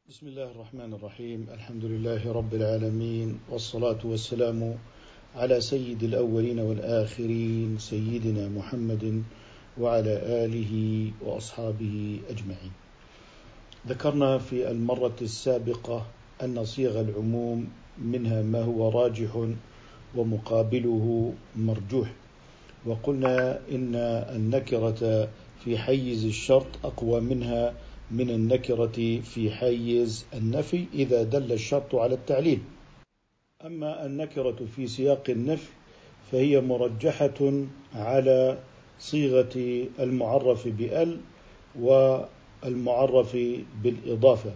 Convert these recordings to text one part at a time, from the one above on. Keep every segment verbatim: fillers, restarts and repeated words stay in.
بسم الله الرحمن الرحيم. الحمد لله رب العالمين، والصلاة والسلام على سيد الأولين والآخرين سيدنا محمد وعلى آله وأصحابه أجمعين. ذكرنا في المرة السابقة أن صيغ العموم منها ما هو راجح ومقابله مرجوح، وقلنا إن النكرة في حيز الشرط أقوى منها من النكرة في حيز النفي إذا دل الشرط على التعليل. أما النكرة في سياق النفي فهي مرجحة على صيغة المعرف بأل والمعرف بالإضافة،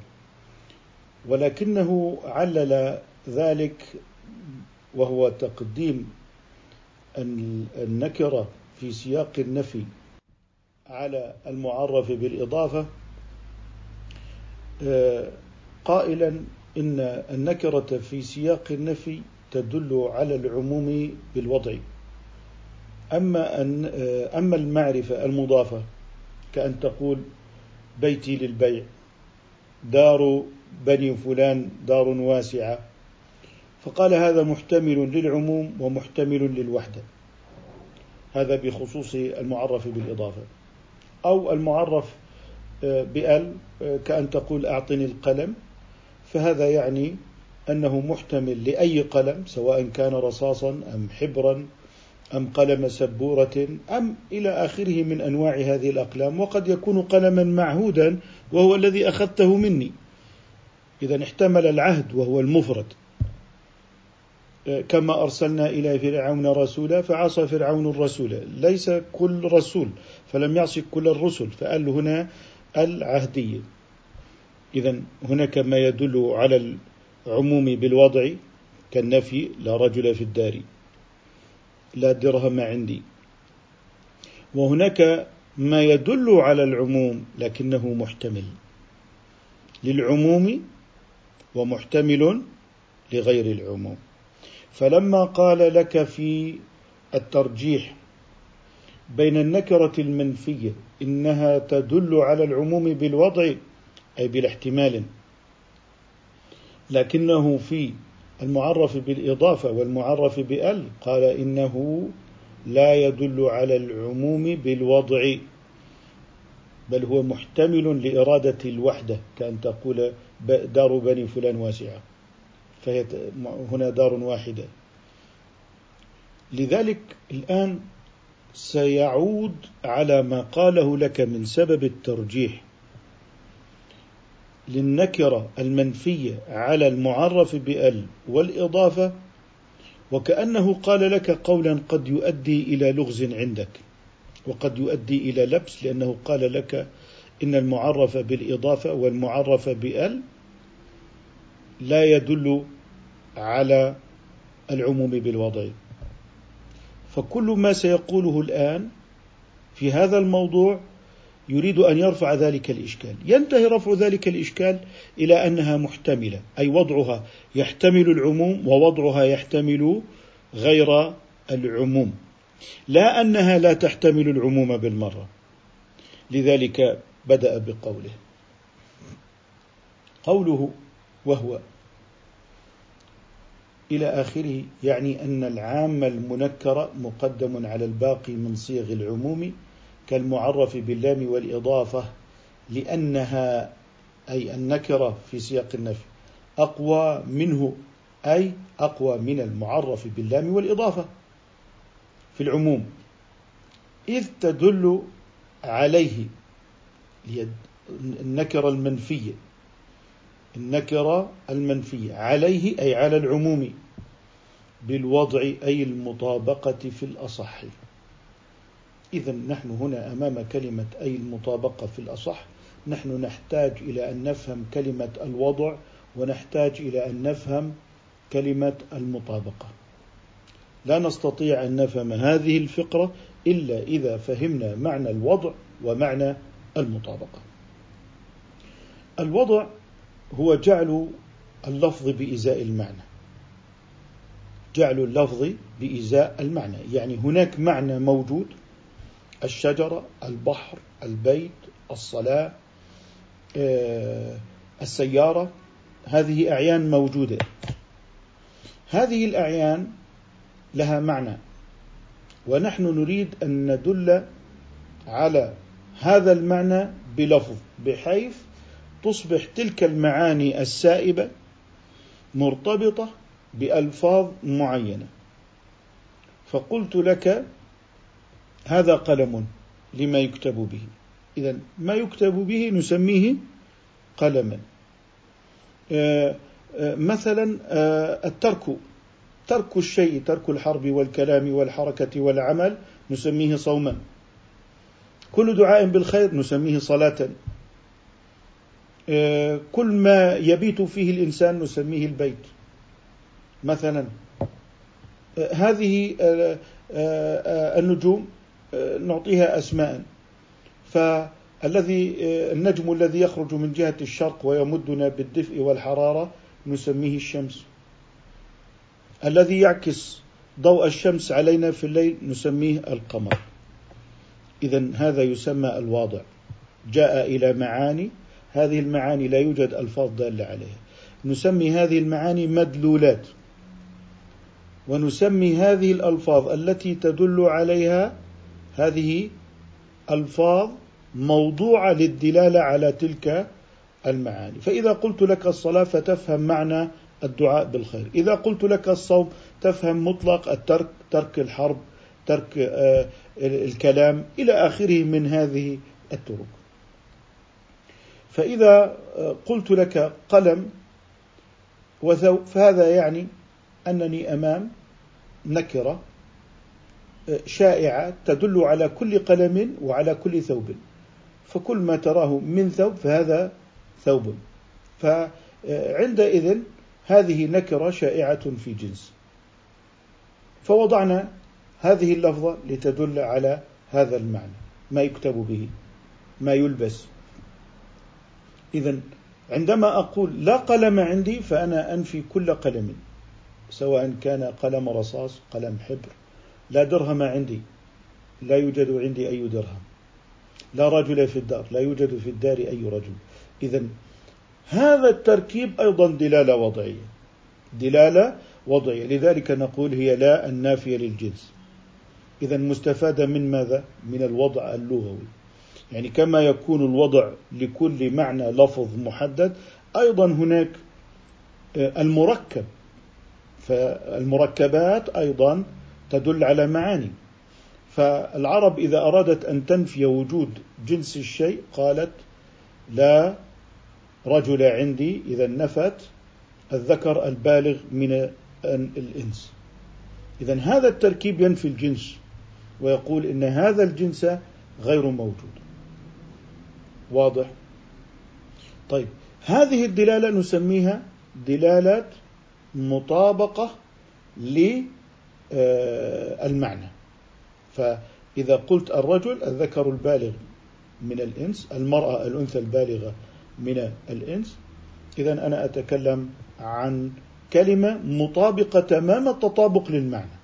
ولكنه علل ذلك وهو تقديم النكرة في سياق النفي على المعرف بالإضافة، قائلا إن النكرة في سياق النفي تدل على العموم بالوضع، أما أن أما المعرفة المضافة كأن تقول بيتي للبيع، دار بني فلان دار واسعة، فقال هذا محتمل للعموم ومحتمل للوحدة، هذا بخصوص المعرف بالإضافة. أو المعرف بأل كأن تقول أعطني القلم، فهذا يعني أنه محتمل لأي قلم سواء كان رصاصا أم حبرا أم قلم سبورة أم إلى آخره من أنواع هذه الأقلام، وقد يكون قلما معهودا وهو الذي أخذته مني، إذا احتمل العهد وهو المفرد، كما أرسلنا إلى فرعون رسولا فعصى فرعون الرسول، ليس كل رسول فلم يعص كل الرسل، فقال هنا العهدية. إذن هناك ما يدل على العموم بالوضع كالنفي لا رجل في الدار، لا درهم عندي، وهناك ما يدل على العموم لكنه محتمل للعموم ومحتمل لغير العموم. فلما قال لك في الترجيح بين النكرة المنفية إنها تدل على العموم بالوضع أي بالاحتمال، لكنه في المعرف بالإضافة والمعرف بأل قال إنه لا يدل على العموم بالوضع، بل هو محتمل لإرادة الوحدة، كأن تقول دار بني فلان واسعة، فهي هنا دار واحدة. لذلك الآن سيعود على ما قاله لك من سبب الترجيح للنكرة المنفية على المعرف بأل والإضافة، وكأنه قال لك قولا قد يؤدي إلى لغز عندك وقد يؤدي إلى لبس، لأنه قال لك إن المعرف بالإضافة والمعرف بأل لا يدل على العموم بالوضع. فكل ما سيقوله الآن في هذا الموضوع يريد أن يرفع ذلك الإشكال، ينتهي رفع ذلك الإشكال إلى أنها محتملة، أي وضعها يحتمل العموم ووضعها يحتمل غير العموم، لا أنها لا تحتمل العموم بالمرة. لذلك بدأ بقوله قوله وهو إلى آخره، يعني أن العام المنكر مقدم على الباقي من صيغ العموم كالمعرف باللام والإضافة، لأنها أي النكرة في سياق النفي أقوى منه، أي أقوى من المعرف باللام والإضافة في العموم، إذ تدل عليه النكرة المنفية النكرة المنفية عليه أي على العموم بالوضع أي المطابقة في الأصح. إذن نحن هنا أمام كلمة أي المطابقة في الأصح، نحن نحتاج إلى أن نفهم كلمة الوضع ونحتاج إلى أن نفهم كلمة المطابقة. لا نستطيع أن نفهم هذه الفقرة إلا إذا فهمنا معنى الوضع ومعنى المطابقة. الوضع هو جعل اللفظ بإزاء المعنى، جعل اللفظ بإزاء المعنى، يعني هناك معنى موجود، الشجرة، البحر، البيت، الصلاة، السيارة، هذه أعيان موجودة، هذه الأعيان لها معنى، ونحن نريد أن ندل على هذا المعنى بلفظ، بحيث تصبح تلك المعاني السائبة مرتبطة بألفاظ معينة. فقلت لك هذا قلم لما يكتب به، إذن ما يكتب به نسميه قلما. آه آه مثلا آه الترك، ترك الشيء، ترك الحرب والكلام والحركة والعمل نسميه صوما. كل دعاء بالخير نسميه صلاة. آه كل ما يبيت فيه الإنسان نسميه البيت مثلا. آه هذه آه آه النجوم آه نعطيها أسماء. فالذي آه النجم الذي يخرج من جهة الشرق ويمدنا بالدفء والحرارة نسميه الشمس. الذي يعكس ضوء الشمس علينا في الليل نسميه القمر. إذن هذا يسمى الواضع، جاء إلى معاني، هذه المعاني لا يوجد ألفاظ دالة عليها، نسمي هذه المعاني مدلولات، ونسمي هذه الألفاظ التي تدل عليها هذه ألفاظ موضوعة للدلالة على تلك المعاني. فإذا قلت لك الصلاة فتفهم معنى الدعاء بالخير، إذا قلت لك الصوم تفهم مطلق الترك، ترك الحرب، ترك آه الكلام إلى آخره من هذه الطرق. فإذا قلت لك قلم وثوب فهذا يعني أنني أمام نكرة شائعة تدل على كل قلم وعلى كل ثوب، فكل ما تراه من ثوب فهذا ثوب. فعندئذ هذه نكرة شائعة في جنس، فوضعنا هذه اللفظة لتدل على هذا المعنى، ما يكتب به، ما يلبس. إذن عندما أقول لا قلم عندي فأنا أنفي كل قلم، سواء كان قلم رصاص، قلم حبر. لا درهم عندي، لا يوجد عندي أي درهم. لا رجل في الدار، لا يوجد في الدار أي رجل. إذن هذا التركيب أيضا دلالة وضعية، دلالة وضعية، لذلك نقول هي لا النافية للجنس. إذن مستفادة من ماذا؟ من الوضع اللغوي. يعني كما يكون الوضع لكل معنى لفظ محدد، أيضا هناك المركب، فالمركبات أيضا تدل على معاني. فالعرب إذا أرادت أن تنفي وجود جنس الشيء قالت لا رجل عندي، إذا نفت الذكر البالغ من الإنس. إذن هذا التركيب ينفي الجنس ويقول إن هذا الجنس غير موجود. واضح؟ طيب، هذه الدلالة نسميها دلالة مطابقة للمعنى. فإذا قلت الرجل الذكر البالغ من الإنس، المرأة الأنثى البالغة من الإنس، إذن أنا أتكلم عن كلمة مطابقة تمام التطابق للمعنى،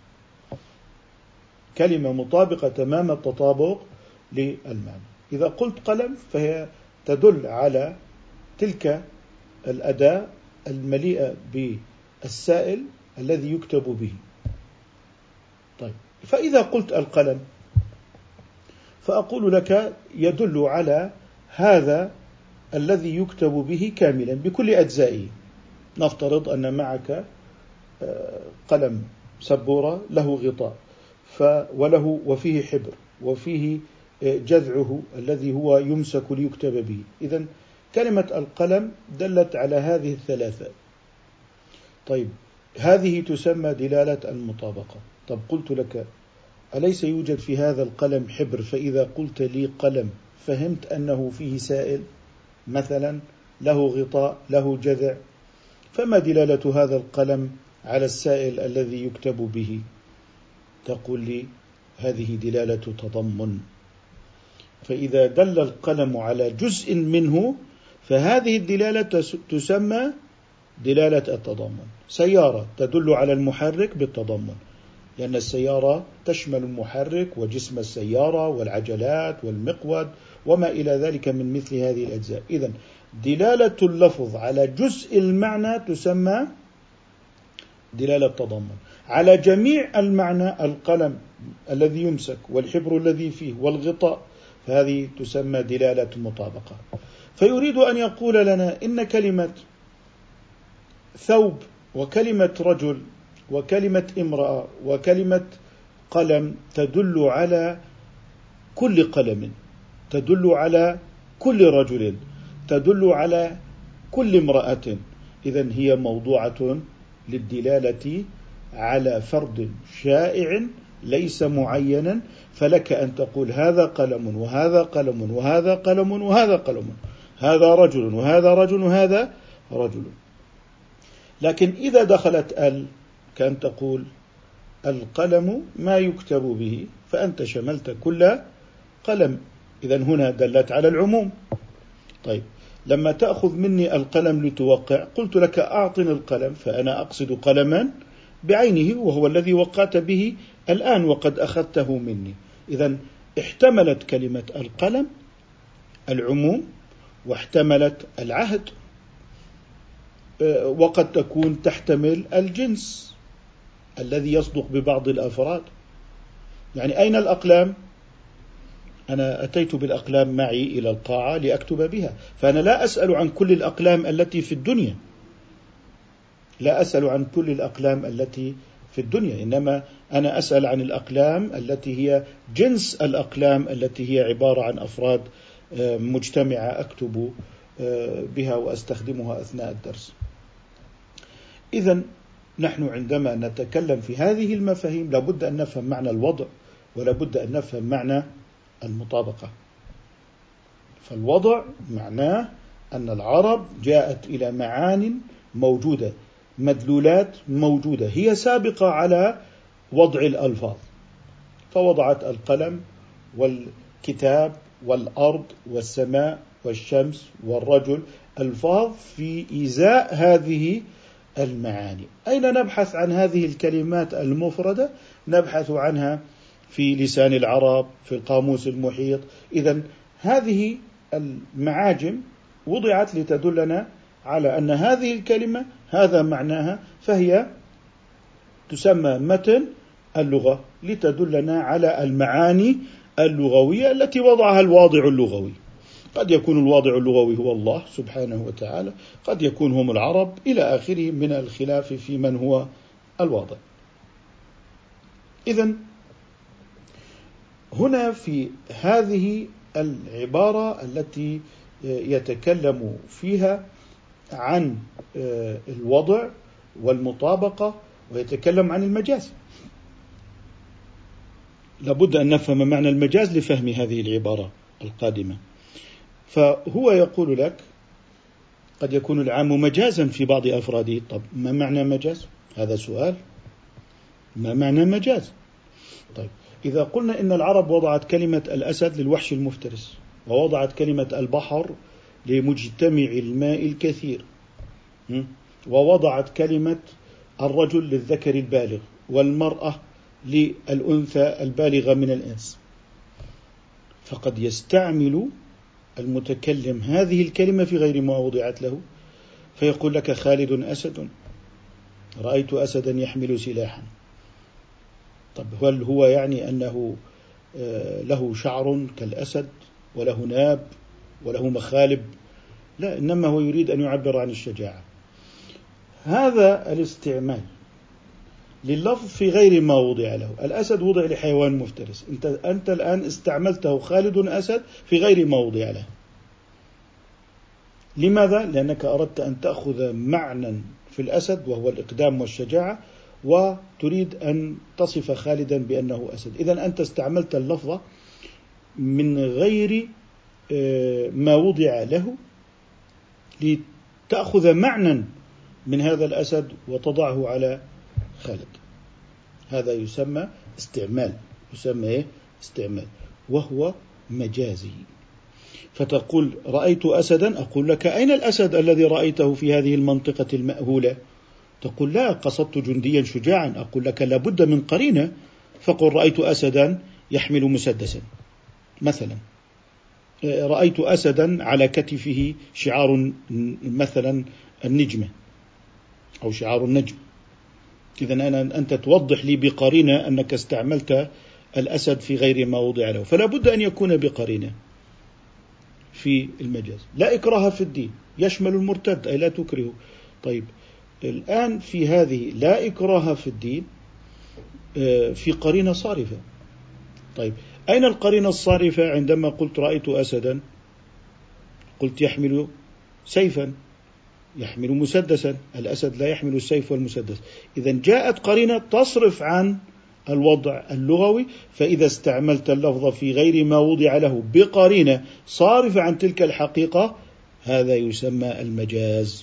كلمة مطابقة تمام التطابق للمعنى. إذا قلت قلم فهي تدل على تلك الأداة المليئة بالسائل الذي يكتب به. طيب، فإذا قلت القلم فأقول لك يدل على هذا الذي يكتب به كاملا بكل أجزائه. نفترض أن معك قلم سبورة له غطاء وله وفيه حبر وفيه جذعه الذي هو يمسك ليكتب به. إذن كلمة القلم دلت على هذه الثلاثة. طيب، هذه تسمى دلالة المطابقة. طب قلت لك أليس يوجد في هذا القلم حبر؟ فإذا قلت لي قلم فهمت أنه فيه سائل مثلا، له غطاء، له جذع. فما دلالة هذا القلم على السائل الذي يكتب به؟ تقول لي هذه دلالة تضمن. فإذا دل القلم على جزء منه فهذه الدلالة تسمى دلالة التضمن. سيارة تدل على المحرك بالتضمن، لأن السيارة تشمل المحرك وجسم السيارة والعجلات والمقود وما إلى ذلك من مثل هذه الأجزاء. إذن دلالة اللفظ على جزء المعنى تسمى دلالة تضمن، على جميع المعنى القلم الذي يمسك والحبر الذي فيه والغطاء، فهذه تسمى دلالة مطابقة. فيريد أن يقول لنا إن كلمة ثوب وكلمة رجل وكلمة امرأة وكلمة قلم تدل على كل قلم، تدل على كل رجل، تدل على كل امرأة. إذن هي موضوعة للدلالة على فرد شائع ليس معينا، فلك أن تقول هذا قلم وهذا قلم وهذا قلم وهذا قلم، هذا رجل وهذا رجل وهذا رجل. لكن إذا دخلت ال كأن تقول القلم ما يكتب به، فأنت شملت كل قلم، إذن هنا دلت على العموم. طيب لما تأخذ مني القلم لتوقع، قلت لك أعطني القلم، فأنا أقصد قلما بعينه وهو الذي وقعت به الآن وقد أخذته مني. إذن احتملت كلمة القلم العموم واحتملت العهد، وقد تكون تحتمل الجنس الذي يصدق ببعض الأفراد. يعني أين الأقلام؟ أنا أتيت بالأقلام معي إلى القاعة لأكتب بها، فأنا لا أسأل عن كل الأقلام التي في الدنيا، لا أسأل عن كل الأقلام التي في الدنيا، إنما أنا أسأل عن الأقلام التي هي جنس الأقلام التي هي عبارة عن أفراد مجتمعة أكتب بها وأستخدمها أثناء الدرس. إذن نحن عندما نتكلم في هذه المفاهيم لابد أن نفهم معنى الوضع ولابد أن نفهم معنى المطابقة. فالوضع معناه أن العرب جاءت إلى معان موجودة، مدلولات موجودة هي سابقة على وضع الألفاظ، فوضعت القلم والكتاب والأرض والسماء والشمس والرجل ألفاظ في إزاء هذه المعاني. أين نبحث عن هذه الكلمات المفردة؟ نبحث عنها في لسان العرب، في القاموس المحيط. إذن هذه المعاجم وضعت لتدلنا على أن هذه الكلمة هذا معناها، فهي تسمى متن اللغة لتدلنا على المعاني اللغوية التي وضعها الواضع اللغوي. قد يكون الواضع اللغوي هو الله سبحانه وتعالى، قد يكون هم العرب، إلى آخره من الخلاف في من هو الواضع. إذن هنا في هذه العبارة التي يتكلم فيها عن الوضع والمطابقة ويتكلم عن المجاز، لابد أن نفهم معنى المجاز لفهم هذه العبارة القادمة. فهو يقول لك قد يكون العام مجازا في بعض أفراده. طب ما معنى مجاز؟ هذا سؤال. ما معنى مجاز؟ طيب إذا قلنا إن العرب وضعت كلمة الأسد للوحش المفترس، ووضعت كلمة البحر لمجتمع الماء الكثير، ووضعت كلمة الرجل للذكر البالغ والمرأة للأنثى البالغة من الإنس، فقد يستعمل المتكلم هذه الكلمة في غير ما وضعت له، فيقول لك خالد أسد، رأيت أسدا يحمل سلاحا. طب هل هو يعني أنه له شعر كالأسد وله ناب وله مخالب؟ لا، إنما هو يريد أن يعبر عن الشجاعة. هذا الاستعمال لللفظ في غير ما وضع له. الأسد وضع لحيوان مفترس، أنت, أنت الآن استعملته خالد أسد في غير ما وضع له. لماذا؟ لأنك أردت أن تأخذ معنى في الأسد وهو الإقدام والشجاعة، وتريد أن تصف خالدا بأنه أسد. إذن أنت استعملت اللفظ من غير ما وضع له لتأخذ معنى من هذا الأسد وتضعه على خالد. هذا يسمى استعمال، يسمى إيه؟ استعمال، وهو مجازي. فتقول رأيت أسدا، أقول لك أين الأسد الذي رأيته في هذه المنطقة المأهولة؟ تقول لا، قصدت جنديا شجاعا. أقول لك لابد من قرينة، فقل رأيت أسدا يحمل مسدسا مثلا، رأيت أسدا على كتفه شعار مثلا النجمة أو شعار النجم، إذن أنا أنت توضح لي بقرينة أنك استعملت الأسد في غير ما وضع له، فلا بد أن يكون بقرينة في المجاز. لا إكراه في الدين يشمل المرتد، أي لا تكره. طيب الآن في هذه لا إكراه في الدين في قرينة صارفة. طيب أين القرينة الصارفة؟ عندما قلت رأيت أسدا قلت يحمل سيفا، يحمل مسدسا، الأسد لا يحمل السيف والمسدس. إذن جاءت قرينة تصرف عن الوضع اللغوي، فإذا استعملت اللفظ في غير ما وضع له بقرينة صارفة عن تلك الحقيقة هذا يسمى المجاز.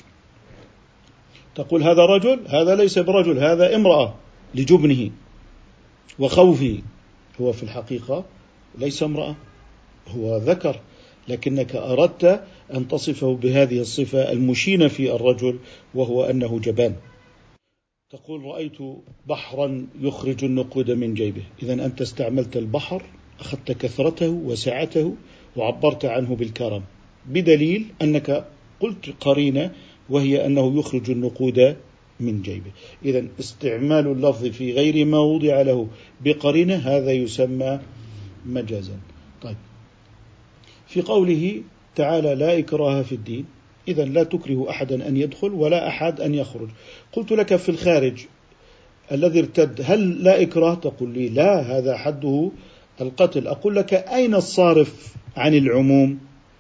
تقول هذا رجل، هذا ليس برجل، هذا امرأة لجبنه وخوفه، هو في الحقيقة ليس امرأة، هو ذكر، لكنك أردت أن تصفه بهذه الصفة المشينة في الرجل وهو أنه جبان. تقول رأيت بحرا يخرج النقود من جيبه، إذن أنت استعملت البحر، أخذت كثرته وسعته وعبرت عنه بالكرم، بدليل أنك قلت قرينة وهي أنه يخرج النقود من جيبه. إذن استعمال اللفظ في غير ما وضع له بقرينة هذا يسمى مجازا. طيب في قوله تعالى لا إكراه في الدين، إذن لا تكره أحدا أن يدخل ولا أحد أن يخرج. قلت لك في الخارج الذي ارتد هل لا إكراه؟ تقول لي لا، هذا حده القتل. أقول لك أين الصارف عن العموم؟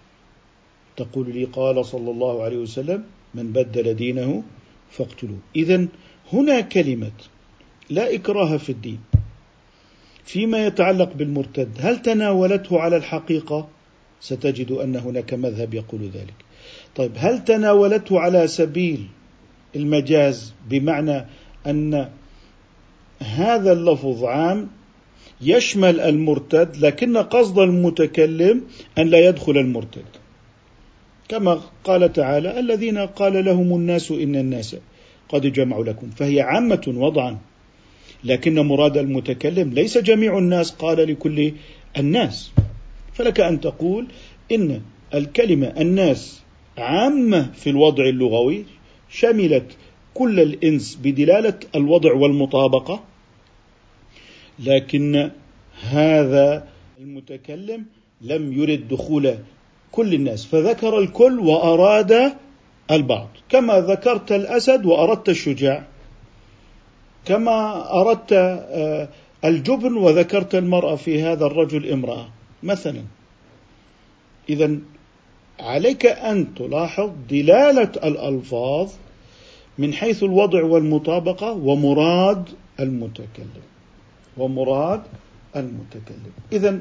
تقول لي قال صلى الله عليه وسلم من بدل دينه فاقتلوه. إذن هنا كلمة لا إكراه في الدين فيما يتعلق بالمرتد هل تناولته على الحقيقة؟ ستجد أن هناك مذهب يقول ذلك. طيب هل تناولته على سبيل المجاز، بمعنى أن هذا اللفظ عام يشمل المرتد لكن قصد المتكلم أن لا يدخل المرتد، كما قال تعالى الذين قال لهم الناس إن الناس قد جمعوا لكم، فهي عامة وضعا، لكن مراد المتكلم ليس جميع الناس، قال لكل الناس. فلك أن تقول إن الكلمة الناس عامة في الوضع اللغوي، شملت كل الإنس بدلالة الوضع والمطابقة، لكن هذا المتكلم لم يرد دخول كل الناس فذكر الكل وأراد البعض، كما ذكرت الأسد وأردت الشجاع، كما أردت الجبن وذكرت المرأة في هذا الرجل امرأة مثلا. إذن عليك أن تلاحظ دلالة الألفاظ من حيث الوضع والمطابقة ومراد المتكلم ومراد المتكلم. إذن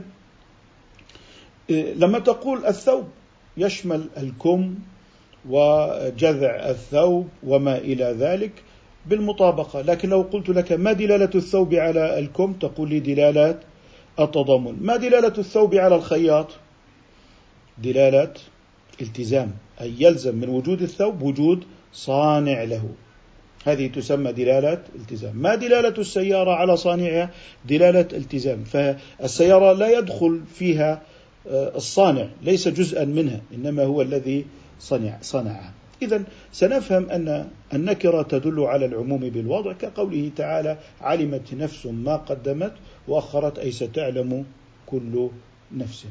لما تقول الثوب يشمل الكم وجذع الثوب وما إلى ذلك بالمطابقة، لكن لو قلت لك ما دلالة الثوب على الكم تقول لي دلالة التضامن. ما دلالة الثوب على الخياط؟ دلالة التزام، أي يلزم من وجود الثوب وجود صانع له، هذه تسمى دلالة التزام. ما دلالة السيارة على صانعها؟ دلالة التزام، فالسيارة لا يدخل فيها الصانع، ليس جزءا منها، إنما هو الذي صنع صنعها. إذن سنفهم أن النكرة تدل على العموم بالوضع، كقوله تعالى علمت نفس ما قدمت وأخرت، أي ستعلم كل نفس.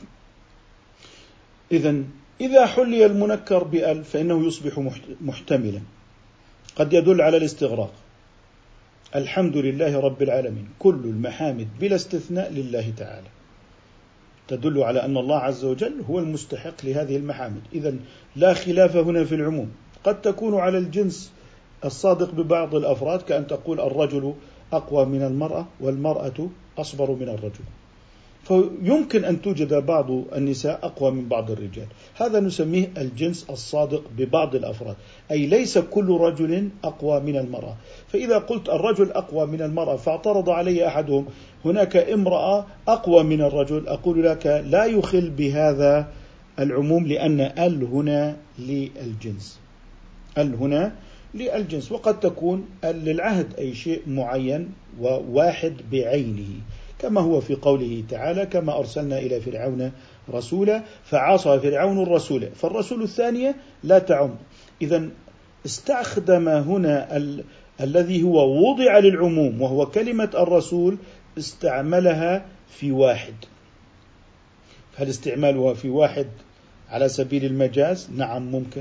إذن إذا حلي المنكر بأل فإنه يصبح محتملا، قد يدل على الاستغراق. الحمد لله رب العالمين، كل المحامد بلا استثناء لله تعالى، تدل على أن الله عز وجل هو المستحق لهذه المحامد. إذن لا خلاف هنا في العموم. قد تكون على الجنس الصادق ببعض الأفراد، كأن تقول الرجل أقوى من المرأة والمرأة أصبر من الرجل، فيمكن أن توجد بعض النساء أقوى من بعض الرجال، هذا نسميه الجنس الصادق ببعض الأفراد، أي ليس كل رجل أقوى من المرأة. فإذا قلت الرجل أقوى من المرأة فاعترض علي أحدهم هناك امرأة أقوى من الرجل، أقول لك لا يخل بهذا العموم، لأن ال هنا للجنس، ال هنا للجنس، وقد تكون ال للعهد، أي شيء معين وواحد بعينه، كما هو في قوله تعالى: كما أرسلنا إلى فرعون رسولا فعصى فرعون الرسول، فالرسول الثانية لا تعم. إذن استخدم هنا ال... الذي هو وضع للعموم وهو كلمة الرسول، استعملها في واحد. هل استعمالها في واحد على سبيل المجاز؟ نعم ممكن،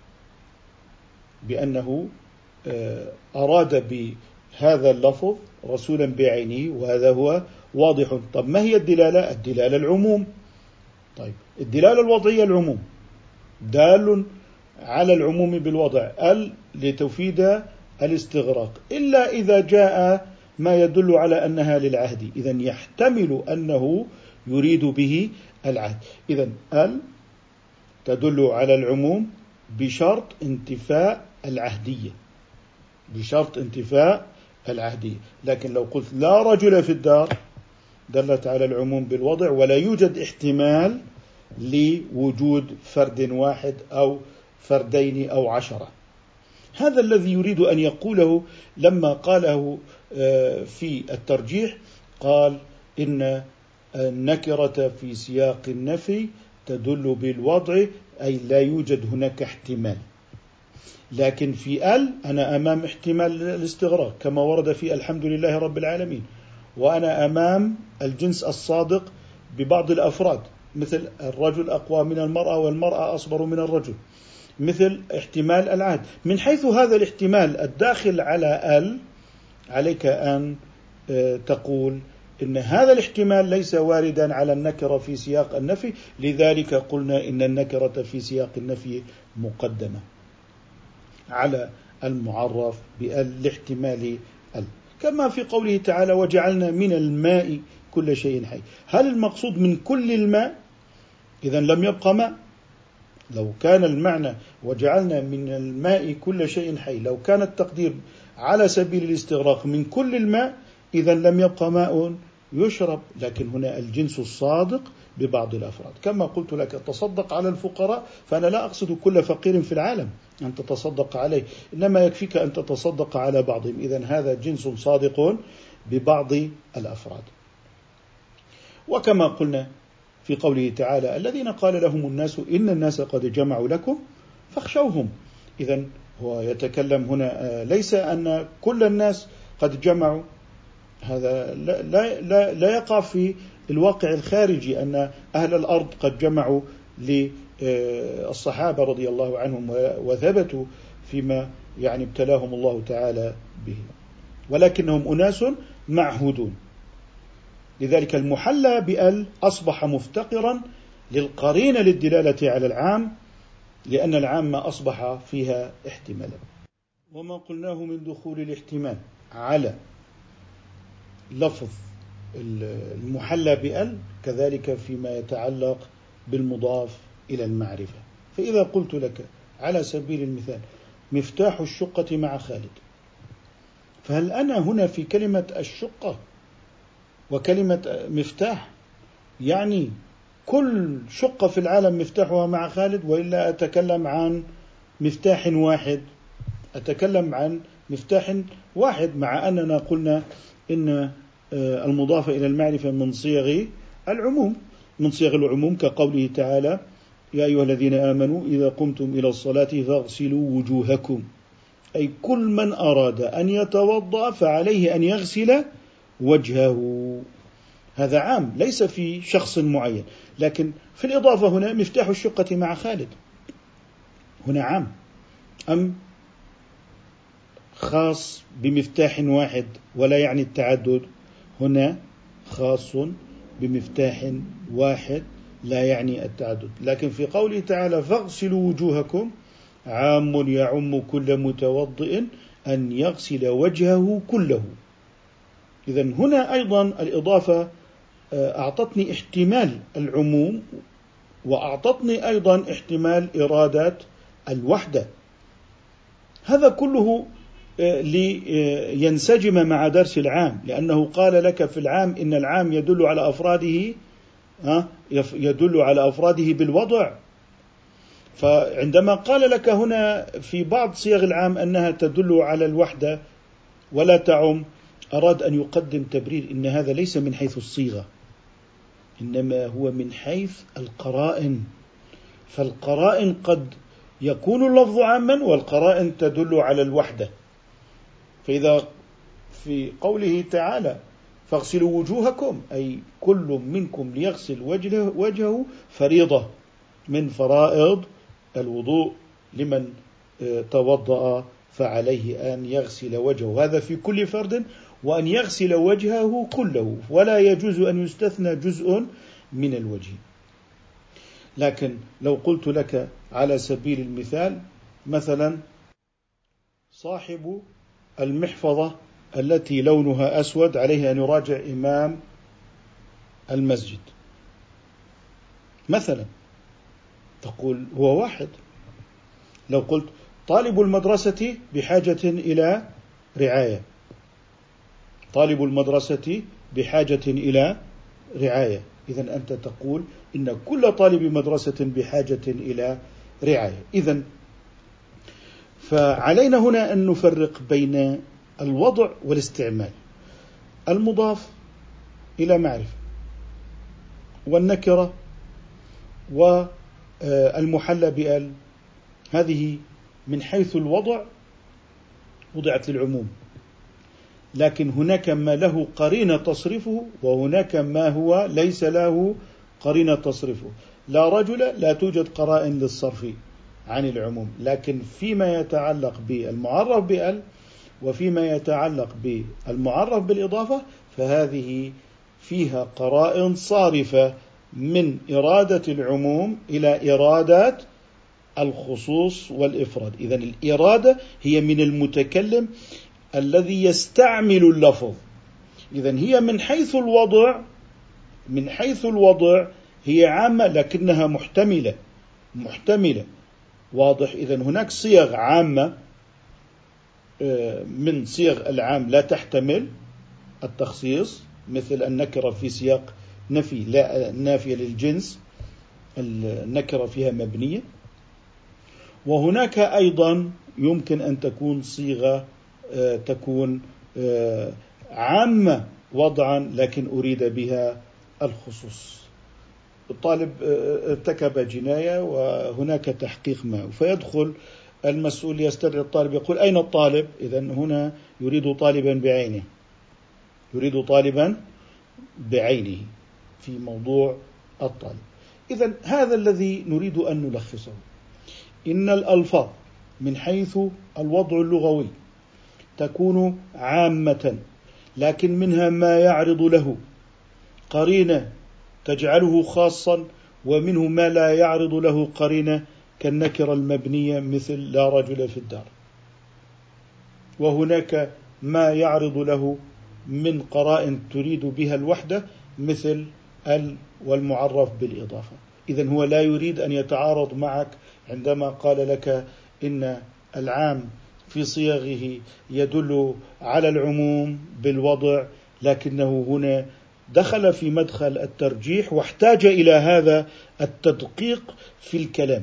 بأنه أراد بهذا اللفظ رسولا بعينه، وهذا هو واضح. طب ما هي الدلالة؟ الدلالة العموم. طيب الدلالة الوضعية العموم، دال على العموم بالوضع، ال لتفيد الاستغراق، إلا إذا جاء ما يدل على أنها للعهد، إذن يحتمل أنه يريد به العهد. إذن ال تدل على العموم بشرط انتفاء العهدية، بشرط انتفاء العهدية. لكن لو قلت لا رجل في الدار دلت على العموم بالوضع، ولا يوجد احتمال لوجود فرد واحد أو فردين أو عشرة. هذا الذي يريد أن يقوله لما قاله في الترجيح، قال إن النكرة في سياق النفي تدل بالوضع، أي لا يوجد هناك احتمال. لكن في ال أنا أمام احتمال الاستغراق كما ورد في الحمد لله رب العالمين، وأنا أمام الجنس الصادق ببعض الأفراد، مثل الرجل أقوى من المرأة والمرأة أصبر من الرجل، مثل احتمال العهد. من حيث هذا الاحتمال الداخل على ال، عليك أن تقول إن هذا الاحتمال ليس واردا على النكرة في سياق النفي، لذلك قلنا إن النكرة في سياق النفي مقدمة على المعرف بالاحتمال ال، كما في قوله تعالى: وجعلنا من الماء كل شيء حي. هل المقصود من كل الماء؟ إذن لم يبقى ماء. لو كان المعنى وجعلنا من الماء كل شيء حي، لو كان التقدير على سبيل الاستغراق من كل الماء، إذن لم يبقى ماء يشرب. لكن هنا الجنس الصادق ببعض الأفراد، كما قلت لك تصدق على الفقراء، فأنا لا أقصد كل فقير في العالم أن تتصدق عليه، إنما يكفيك أن تتصدق على بعضهم. إذن هذا جنس صادق ببعض الأفراد. وكما قلنا في قوله تعالى: الذين قال لهم الناس إن الناس قد جمعوا لكم فاخشوهم. إذن هو يتكلم هنا ليس أن كل الناس قد جمعوا، هذا لا, لا, لا, لا يقع في الواقع الخارجي أن أهل الأرض قد جمعوا للصحابة رضي الله عنهم وثبتوا فيما يعني ابتلاهم الله تعالى به، ولكنهم أناس معهودون. لذلك المحلى بأل أصبح مفتقرا للقرينة للدلالة على العام، لأن العام أصبح فيها احتمالا. وما قلناه من دخول الاحتمال على لفظ المحلى بأل كذلك فيما يتعلق بالمضاف إلى المعرفة. فإذا قلت لك على سبيل المثال: مفتاح الشقة مع خالد، فهل أنا هنا في كلمة الشقة وكلمة مفتاح يعني كل شقة في العالم مفتاحها مع خالد، وإلا أتكلم عن مفتاح واحد؟ أتكلم عن مفتاح واحد، مع أننا قلنا إن المضاف إلى المعرفة من صيغ العموم، من صيغ العموم، كقوله تعالى: يا أيها الذين آمنوا إذا قمتم إلى الصلاة فاغسلوا وجوهكم، أي كل من أراد أن يتوضأ فعليه أن يغسل وجهه. هذا عام ليس في شخص معين. لكن في الإضافة هنا مفتاح الشقة مع خالد، هنا عام أم خاص بمفتاح واحد ولا يعني التعدد؟ هنا خاص بمفتاح واحد لا يعني التعدد. لكن في قوله تعالى فاغسلوا وجوهكم عام يعم كل متوضئ أن يغسل وجهه كله. إذن هنا أيضا الإضافة أعطتني احتمال العموم، وأعطتني أيضا احتمال إرادة الوحدة. هذا كله لينسجم مع درس العام، لأنه قال لك في العام إن العام يدل على أفراده يدل على أفراده بالوضع. فعندما قال لك هنا في بعض صيغ العام أنها تدل على الوحدة ولا تعم، أراد أن يقدم تبرير إن هذا ليس من حيث الصيغة، إنما هو من حيث القرائن. فالقرائن قد يكون اللفظ عاما والقرائن تدل على الوحدة. فإذا في قوله تعالى فاغسلوا وجوهكم، أي كل منكم ليغسل وجهه, وجهه فريضة من فرائض الوضوء لمن توضأ فعليه أن يغسل وجهه، هذا في كل فرد، وأن يغسل وجهه كله، ولا يجوز أن يستثنى جزء من الوجه. لكن لو قلت لك على سبيل المثال مثلا صاحب المحفظة التي لونها أسود عليه أن يراجع إمام المسجد مثلا، تقول هو واحد. لو قلت طالب المدرسة بحاجة إلى رعاية، طالب المدرسة بحاجة إلى رعاية، إذن أنت تقول إن كل طالب مدرسة بحاجة إلى رعاية. إذن فعلينا هنا أن نفرق بين الوضع والاستعمال. المضاف إلى معرفة والنكرة والمحلى بأل، هذه من حيث الوضع وضعت للعموم، لكن هناك ما له قرينة تصرفه وهناك ما هو ليس له قرينة تصرفه. لا رجل لا توجد قرائن للصرف عن العموم، لكن فيما يتعلق بالمعرف بأل وفيما يتعلق بالمعرف بالإضافة فهذه فيها قرائن صارفة من إرادة العموم إلى إرادة الخصوص والإفراد. إذن الإرادة هي من المتكلم الذي يستعمل اللفظ، إذن هي من حيث الوضع من حيث الوضع هي عامة لكنها محتملة محتملة واضح. إذن هناك صيغ عامة من صيغ العام لا تحتمل التخصيص، مثل النكرة في سياق نفي لا نافية للجنس، النكرة فيها مبنية. وهناك أيضا يمكن أن تكون صيغة تكون عامة وضعا لكن أريد بها الخصوص. الطالب ارتكب جناية وهناك تحقيق ما، فيدخل المسؤول يستدعي الطالب يقول أين الطالب؟ إذن هنا يريد طالبا بعينه يريد طالبا بعينه في موضوع الطالب. إذن هذا الذي نريد أن نلخصه، إن الألفاظ من حيث الوضع اللغوي تكون عامة، لكن منها ما يعرض له قرينة تجعله خاصا، ومنه ما لا يعرض له قرينة كالنكرة المبنية مثل لا رجل في الدار. وهناك ما يعرض له من قرائن تريد بها الوحدة مثل ال والمعرف بالإضافة. إذن هو لا يريد أن يتعارض معك عندما قال لك إن العام في صيغه يدل على العموم بالوضع، لكنه هنا دخل في مدخل الترجيح واحتاج إلى هذا التدقيق في الكلام،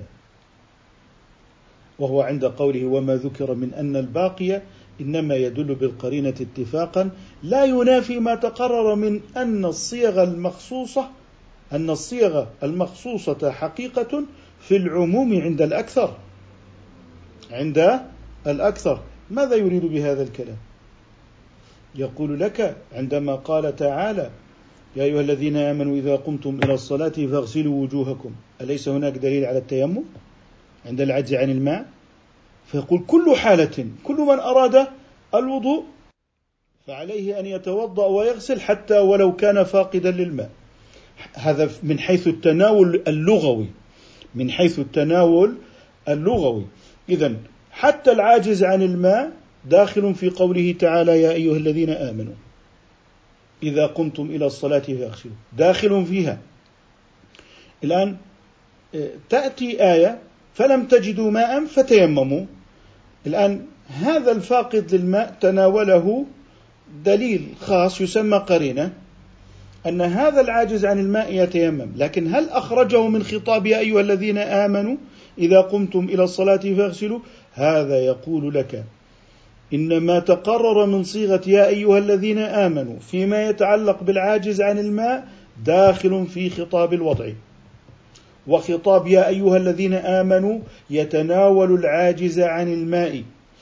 وهو عند قوله وما ذكر من أن الباقي إنما يدل بالقرينة اتفاقا لا ينافي ما تقرر من أن الصيغ المخصوصة أن الصيغ المخصوصة حقيقة في العموم عند الأكثر عند الأكثر. ماذا يريد بهذا الكلام؟ يقول لك عندما قال تعالى يا أيها الذين آمنوا إذا قمتم إلى الصلاة فاغسلوا وجوهكم، أليس هناك دليل على التيمم عند العجز عن الماء؟ فيقول كل حالة كل من أراد الوضوء فعليه أن يتوضأ ويغسل حتى ولو كان فاقدا للماء. هذا من حيث التناول اللغوي من حيث التناول اللغوي إذن حتى العاجز عن الماء داخل في قوله تعالى يا أيها الذين آمنوا إذا قمتم إلى الصلاة فاغسلوا، داخل فيها. الآن تأتي آية فلم تجدوا ماء فتيمموا، الآن هذا الفاقد للماء تناوله دليل خاص يسمى قرينة أن هذا العاجز عن الماء يتيمم، لكن هل أخرجه من خطاب يا أيها الذين آمنوا إذا قمتم إلى الصلاة فاغسلوا؟ هذا يقول لك إنما تقرر من صيغة يا أيها الذين آمنوا فيما يتعلق بالعاجز عن الماء داخل في خطاب الوضع، وخطاب يا أيها الذين آمنوا يتناول العاجز عن الماء.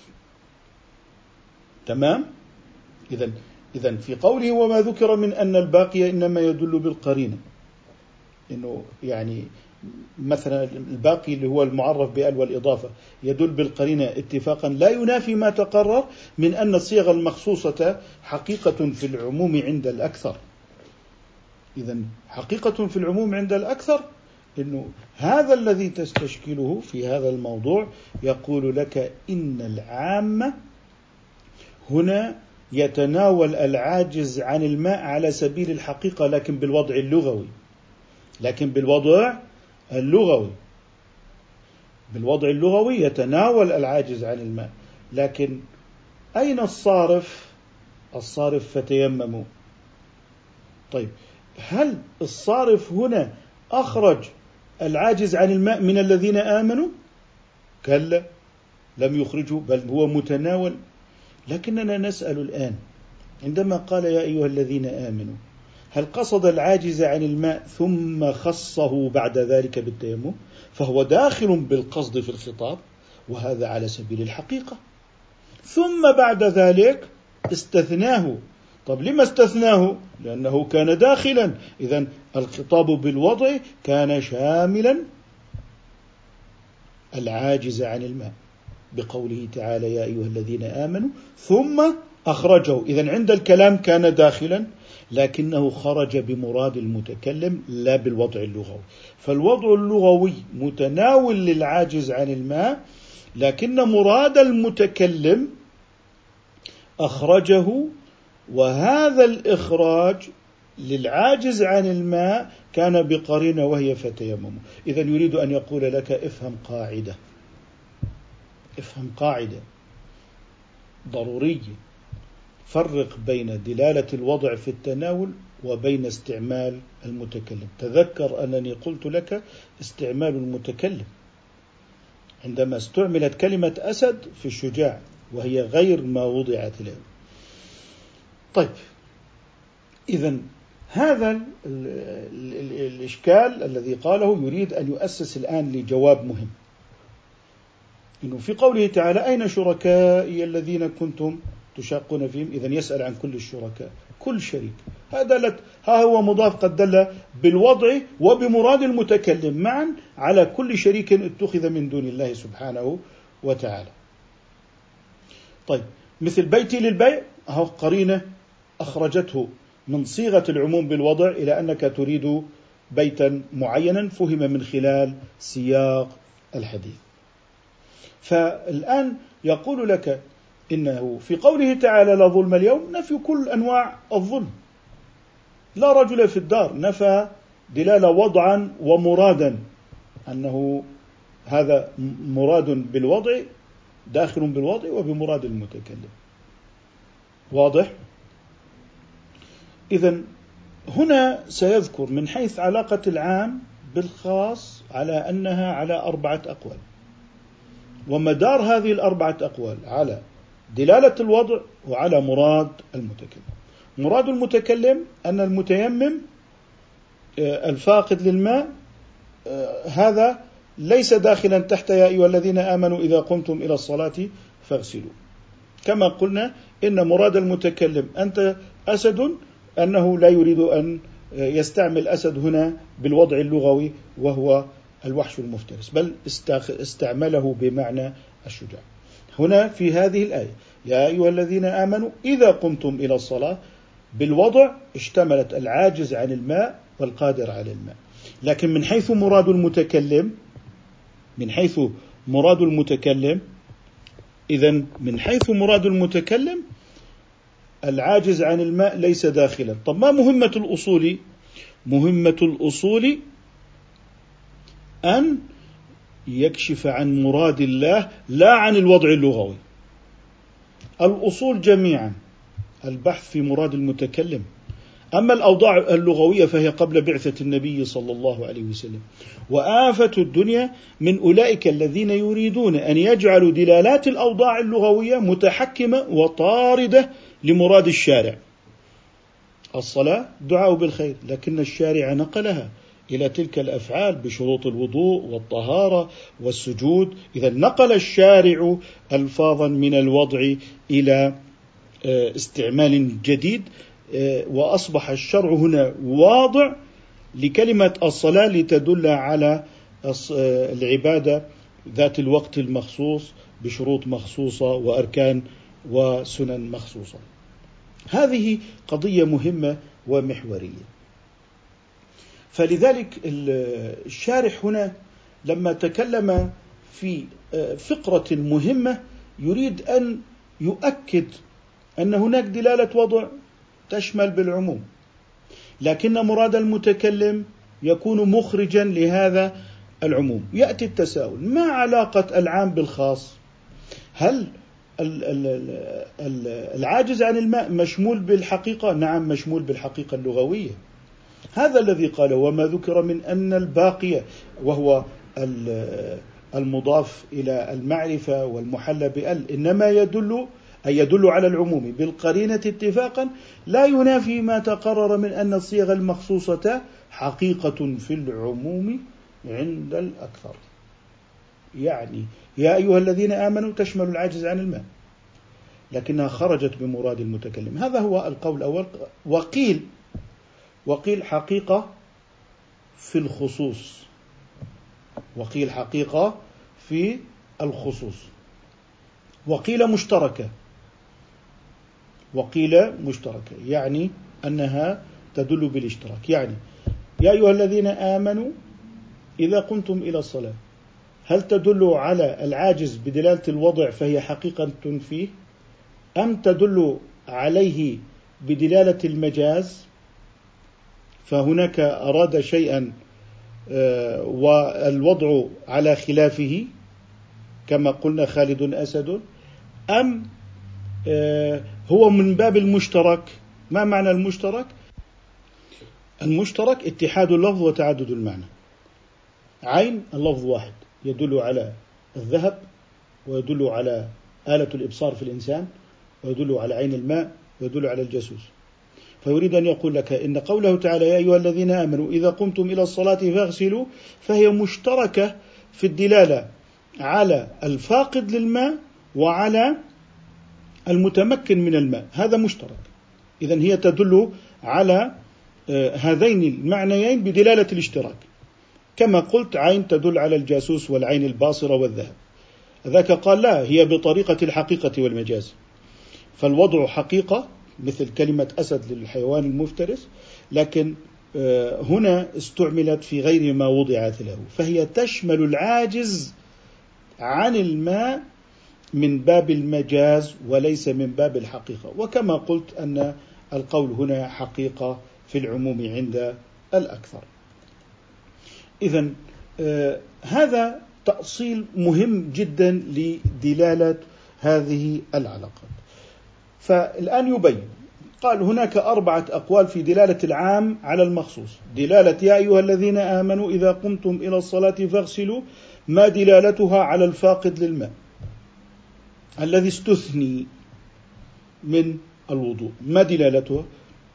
تمام؟ إذن إذن في قوله وما ذكر من أن الباقي إنما يدل بالقرينة، إنه يعني مثلا الباقي اللي هو المعرف بأل والإضافة يدل بالقرينة اتفاقا لا ينافي ما تقرر من أن الصيغة المخصوصة حقيقة في العموم عند الأكثر. إذن حقيقة في العموم عند الأكثر إنه هذا الذي تستشكله في هذا الموضوع يقول لك إن العامة هنا يتناول العاجز عن الماء على سبيل الحقيقة، لكن بالوضع اللغوي، لكن بالوضع اللغوي بالوضع اللغوي يتناول العاجز عن الماء. لكن أين الصارف؟ الصارف فتيمموا. طيب هل الصارف هنا أخرج العاجز عن الماء من الذين آمنوا؟ كلا، لم يخرجوا، بل هو متناول. لكننا نسأل الآن عندما قال يا أيها الذين آمنوا هل قصد العاجز عن الماء ثم خصه بعد ذلك بالتيمم؟ فهو داخل بالقصد في الخطاب، وهذا على سبيل الحقيقة. ثم بعد ذلك استثناه. طب لما استثناه؟ لأنه كان داخلا. إذن الخطاب بالوضع كان شاملا العاجز عن الماء بقوله تعالى يا أيها الذين آمنوا ثم أخرجه. إذن عند الكلام كان داخلا، لكنه خرج بمراد المتكلم لا بالوضع اللغوي. فالوضع اللغوي متناول للعاجز عن الماء، لكن مراد المتكلم أخرجه، وهذا الإخراج للعاجز عن الماء كان بقرينة وهي فتيمم. إذن يريد أن يقول لك افهم قاعدة افهم قاعدة ضرورية، فرق بين دلالة الوضع في التناول وبين استعمال المتكلم. تذكر أنني قلت لك استعمال المتكلم عندما استعملت كلمة أسد في الشجاع، وهي غير ما وضعت له. طيب إذن هذا ال ال ال الإشكال الذي قاله يريد أن يؤسس الآن لجواب مهم، إنه في قوله تعالى أين شركائي الذين كنتم تشاقون فيهم؟ إذن يسأل عن كل الشركاء، كل شريك. هذا ها هو مضاف قد دل بالوضع وبمراد المتكلم معا على كل شريك اتخذ من دون الله سبحانه وتعالى. طيب مثل بيتي للبيع، أهو قرينة أخرجته من صيغة العموم بالوضع إلى أنك تريد بيتا معينا فهم من خلال سياق الحديث. فالآن يقول لك إنه في قوله تعالى لا ظلم اليوم نفي كل أنواع الظلم. لا رجل في الدار نفى دلالة وضعا ومرادا، أنه هذا مراد بالوضع داخل بالوضع وبمراد المتكلم. واضح؟ إذن هنا سيذكر من حيث علاقة العام بالخاص على أنها على أربعة أقوال، ومدار هذه الأربعة أقوال على دلالة الوضع وعلى مراد المتكلم. مراد المتكلم أن المتيمم الفاقد للماء هذا ليس داخلا تحت يا أيها الذين آمنوا إذا قمتم إلى الصلاة فاغسلوا. كما قلنا إن مراد المتكلم أنت أسد، أنه لا يريد أن يستعمل أسد هنا بالوضع اللغوي وهو الوحش المفترس، بل استعمله بمعنى الشجاع. هنا في هذه الآية يا أيها الذين آمنوا إذا قمتم إلى الصلاة بالوضع اشتملت العاجز عن الماء والقادر على الماء. لكن من حيث مراد المتكلم من حيث مراد المتكلم إذن من حيث مراد المتكلم العاجز عن الماء ليس داخلا. طب ما مهمة الأصول؟ مهمة الأصول أن يكشف عن مراد الله لا عن الوضع اللغوي. الأصول جميعا البحث في مراد المتكلم، أما الأوضاع اللغوية فهي قبل بعثة النبي صلى الله عليه وسلم. وآفة الدنيا من أولئك الذين يريدون أن يجعلوا دلالات الأوضاع اللغوية متحكمة وطاردة لمراد الشارع. الصلاة دعاء بالخير، لكن الشارع نقلها إلى تلك الأفعال بشروط الوضوء والطهارة والسجود. إذا نقل الشارع ألفاظا من الوضع إلى استعمال جديد، وأصبح الشرع هنا واضع لكلمة الصلاة لتدل على العبادة ذات الوقت المخصوص بشروط مخصوصة وأركان وسنن مخصوصة. هذه قضية مهمة ومحورية. فلذلك الشارح هنا لما تكلم في فقرة مهمة يريد أن يؤكد أن هناك دلالة وضع تشمل بالعموم، لكن مراد المتكلم يكون مخرجا لهذا العموم. يأتي التساؤل: ما علاقة العام بالخاص؟ هل العاجز عن الماء مشمول بالحقيقة؟ نعم، مشمول بالحقيقة اللغوية. هذا الذي قال: وما ذكر من أن الباقية، وهو المضاف إلى المعرفة والمحلى بأل، إنما يدل أي يدل على العموم بالقرينة اتفاقا، لا ينافي ما تقرر من أن الصيغ المخصوصة حقيقة في العموم عند الأكثر. يعني يا أيها الذين آمنوا تشمل العاجز عن الماء، لكنها خرجت بمراد المتكلم. هذا هو القول الأول. وقيل وقيل حقيقة في الخصوص، وقيل حقيقة في الخصوص، وقيل مشتركة، وقيل مشتركة يعني أنها تدل بالاشتراك. يعني يا أيها الذين آمنوا إذا قمتم إلى الصلاة، هل تدل على العاجز بدلالة الوضع فهي حقيقة فيه، أم تدل عليه بدلالة المجاز فهناك أراد شيئا والوضع على خلافه كما قلنا خالد أسد، أم هو من باب المشترك؟ ما معنى المشترك؟ المشترك اتحاد اللفظ وتعدد المعنى. عين اللفظ واحد يدل على الذهب، ويدل على آلة الإبصار في الإنسان، ويدل على عين الماء، ويدل على الجاسوس. فيريد أن يقول لك إن قوله تعالى يا أيها الذين آمنوا إذا قمتم إلى الصلاة فاغسلوا، فهي مشتركة في الدلالة على الفاقد للماء وعلى المتمكن من الماء، هذا مشترك. إذن هي تدل على هذين المعنيين بدلالة الاشتراك. كما قلت عين تدل على الجاسوس والعين الباصرة والذهب. ذاك قال لا، هي بطريقة الحقيقة والمجاز. فالوضع حقيقة مثل كلمة أسد للحيوان المفترس، لكن هنا استعملت في غير ما وضعت له، فهي تشمل العاجز عن الماء من باب المجاز وليس من باب الحقيقة. وكما قلت أن القول هنا حقيقة في العموم عند الأكثر. إذن آه هذا تأصيل مهم جدا لدلالة هذه العلاقات. فالآن يبين، قال هناك أربعة أقوال في دلالة العام على المخصوص. دلالة يا أيها الذين آمنوا إذا قمتم إلى الصلاة فاغسلوا، ما دلالتها على الفاقد للماء الذي استثني من الوضوء؟ ما دلالتها؟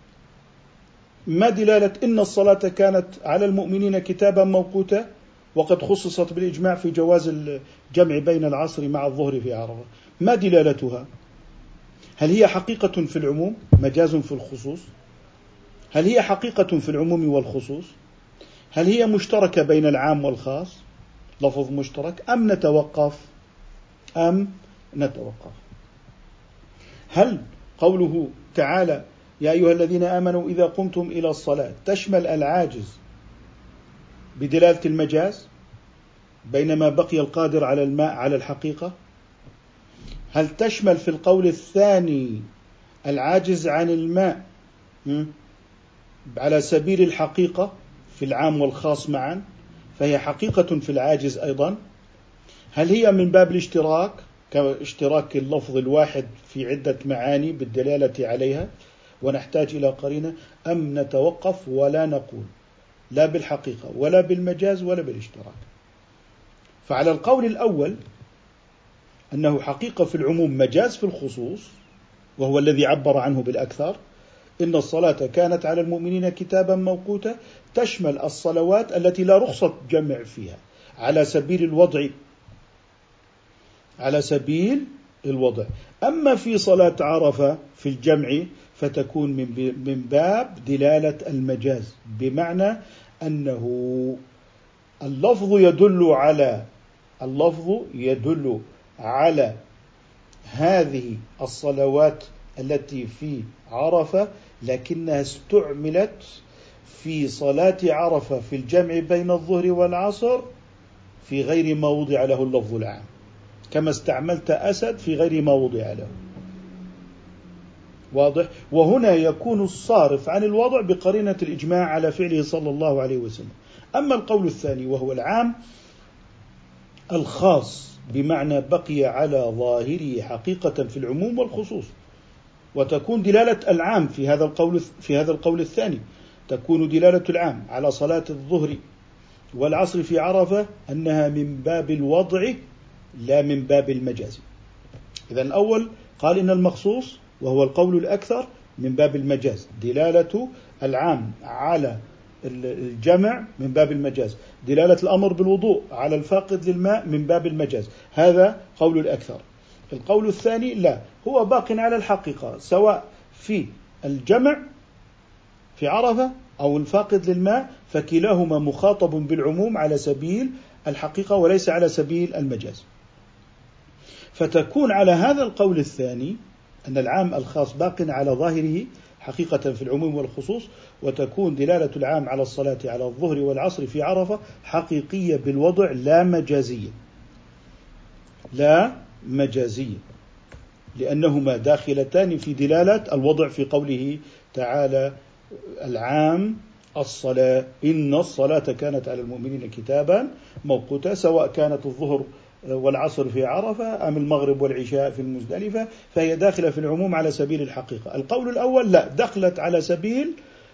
ما دلالة إن الصلاة كانت على المؤمنين كتابا موقوتا، وقد خصصت بالإجماع في جواز الجمع بين العصر مع الظهر في عرفة؟ ما دلالتها؟ هل هي حقيقة في العموم مجاز في الخصوص؟ هل هي حقيقة في العموم والخصوص؟ هل هي مشتركة بين العام والخاص لفظ مشترك، أم نتوقف أم نتوقف هل قوله تعالى يا أيها الذين آمنوا إذا قمتم إلى الصلاة تشمل العاجز بدلالة المجاز بينما بقي القادر على الماء على الحقيقة؟ هل تشمل في القول الثاني العاجز عن الماء على سبيل الحقيقة في العام والخاص معا، فهي حقيقة في العاجز أيضا؟ هل هي من باب الاشتراك كاشتراك اللفظ الواحد في عدة معاني بالدلالة عليها؟ ونحتاج إلى قرينة، أم نتوقف ولا نقول لا بالحقيقة ولا بالمجاز ولا بالاشتراك؟ فعلى القول الأول أنه حقيقة في العموم مجاز في الخصوص، وهو الذي عبر عنه بالأكثر، إن الصلاة كانت على المؤمنين كتابا موقوتا، تشمل الصلوات التي لا رخصة جمع فيها على سبيل الوضع، على سبيل الوضع. أما في صلاة عرفة في الجمع فتكون من باب دلالة المجاز، بمعنى أنه اللفظ يدل على اللفظ يدل على هذه الصلوات التي في عرفة، لكنها استعملت في صلاة عرفة في الجمع بين الظهر والعصر في غير ما وضع له اللفظ العام، كما استعملت أسد في غير ما وضع له. واضح؟ وهنا يكون الصارف عن الوضع بقرينة الإجماع على فعله صلى الله عليه وسلم. أما القول الثاني وهو العام الخاص، بمعنى بقي على ظاهره حقيقة في العموم والخصوص، وتكون دلالة العام في هذا القول في هذا القول الثاني، تكون دلالة العام على صلاة الظهر والعصر في عرفة أنها من باب الوضع لا من باب المجاز. إذن الأول قال إن المخصوص وهو القول الأكثر من باب المجاز، دلالة العام على الجمع من باب المجاز، دلالة الأمر بالوضوء على الفاقد للماء من باب المجاز، هذا قول الأكثر. القول الثاني لا، هو باق على الحقيقة سواء في الجمع في عرفة أو الفاقد للماء، فكلاهما مخاطب بالعموم على سبيل الحقيقة وليس على سبيل المجاز. فتكون على هذا القول الثاني أن العام الخاص باق على ظاهره حقيقة في العموم والخصوص، وتكون دلالة العام على الصلاة على الظهر والعصر في عرفة حقيقية بالوضع لا مجازية، لا مجازية، لأنهما داخلتان في دلالة الوضع في قوله تعالى العام الصلاة، إن الصلاة كانت على المؤمنين كتابا موقوتا، سواء كانت الظهر والعصر في عرفة أم المغرب والعشاء في المزدلفة، فهي داخلة في العموم على سبيل الحقيقة. القول الأول لا، دخلت على سبيل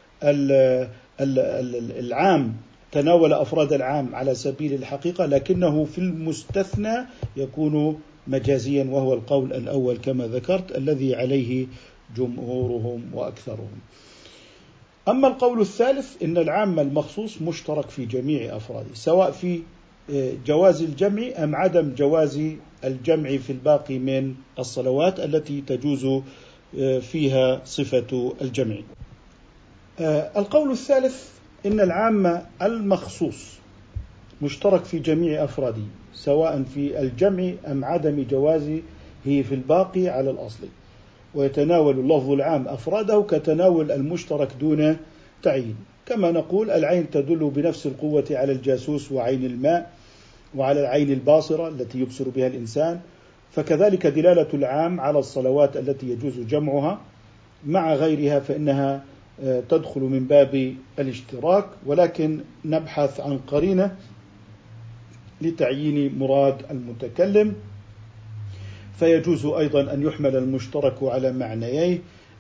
العام، تناول أفراد العام على سبيل الحقيقة، لكنه في المستثنى يكون مجازيا، وهو القول الأول كما ذكرت الذي عليه جمهورهم وأكثرهم. أما القول الثالث إن العام المخصوص مشترك في جميع أفراده، سواء في جواز الجمع أم عدم جواز الجمع في الباقي من الصلوات التي تجوز فيها صفة الجمع. القول الثالث إن العام المخصوص مشترك في جميع أفراده، سواء في الجمع أم عدم جوازه في الباقي على الأصل، ويتناول اللفظ العام أفراده كتناول المشترك دون تعيين، كما نقول العين تدل بنفس القوة على الجاسوس وعين الماء وعلى العين الباصرة التي يبصر بها الإنسان، فكذلك دلالة العام على الصلوات التي يجوز جمعها مع غيرها فإنها تدخل من باب الاشتراك، ولكن نبحث عن قرينة لتعيين مراد المتكلم، فيجوز أيضا أن يحمل المشترك على معنييه،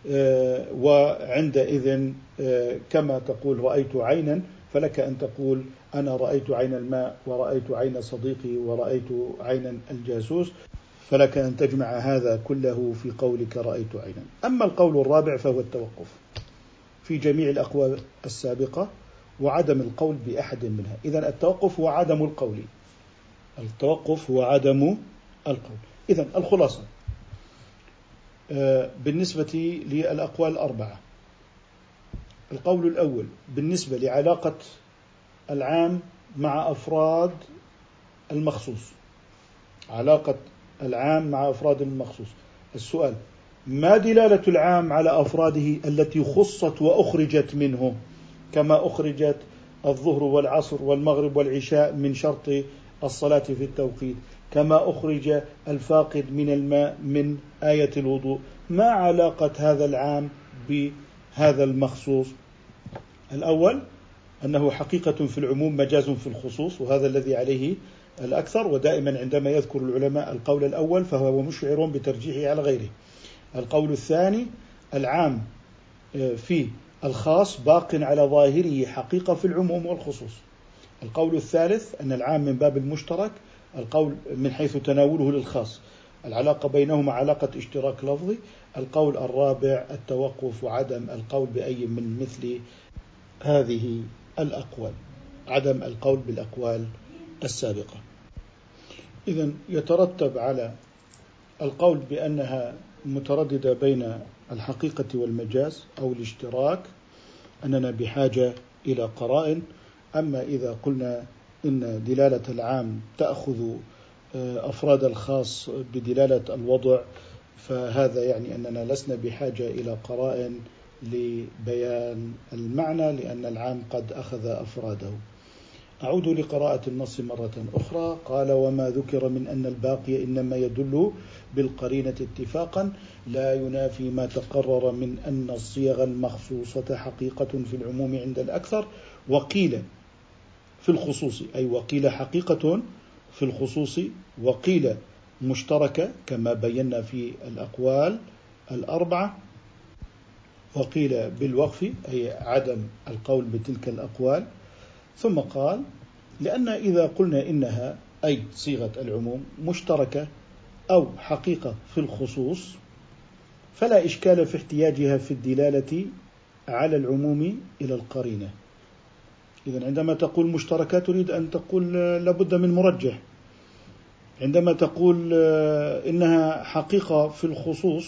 وعندئذ كما تقول رأيت عينا، فلك أن تقول أنا رأيت عين الماء ورأيت عين صديقي ورأيت عين الجاسوس، فلك أن تجمع هذا كله في قولك رأيت عينا. أما القول الرابع فهو التوقف في جميع الأقوال السابقة وعدم القول بأحد منها. إذن التوقف هو عدم القول، التوقف هو عدم القول. إذن الخلاصة بالنسبة للأقوال الأربعة، القول الأول بالنسبة لعلاقة العام مع أفراد المخصوص، علاقة العام مع أفراد المخصوص. السؤال: ما دلالة العام على أفراده التي خصت وأخرجت منه، كما أخرجت الظهر والعصر والمغرب والعشاء من شرط الصلاة في التوقيت، كما أخرج الفاقد من الماء من آية الوضوء؟ ما علاقة هذا العام بهذا المخصوص؟ الأول أنه حقيقة في العموم مجاز في الخصوص، وهذا الذي عليه الأكثر، ودائما عندما يذكر العلماء القول الأول فهو مشعر بترجيحه على غيره. القول الثاني: العام في الخاص باق على ظاهره حقيقة في العموم والخصوص. القول الثالث أن العام من باب المشترك، القول من حيث تناوله للخاص، العلاقة بينهما علاقة اشتراك لفظي. القول الرابع التوقف وعدم القول بأي من مثل هذه الأقوال، عدم القول بالأقوال السابقة. إذن يترتب على القول بأنها مترددة بين الحقيقة والمجاز أو الاشتراك أننا بحاجة إلى قرائن. أما إذا قلنا إن دلالة العام تأخذ أفراد الخاص بدلالة الوضع، فهذا يعني أننا لسنا بحاجة إلى قرائن لبيان المعنى، لأن العام قد أخذ أفراده. أعود لقراءة النص مرة أخرى. قال: وما ذكر من أن الباقي إنما يدل بالقرينة اتفاقا لا ينافي ما تقرر من أن الصيغ المخصوصة حقيقة في العموم عند الأكثر، وقيل في الخصوص، أي وقيل حقيقة في الخصوص، وقيل مشتركة كما بينا في الأقوال الأربعة، وقيل بالوقف أي عدم القول بتلك الأقوال. ثم قال: لأن إذا قلنا إنها أي صيغة العموم مشتركة أو حقيقة في الخصوص فلا إشكال في احتياجها في الدلالة على العموم إلى القرينة. إذن عندما تقول مشتركة تريد أن تقول لابد من مرجح. عندما تقول إنها حقيقة في الخصوص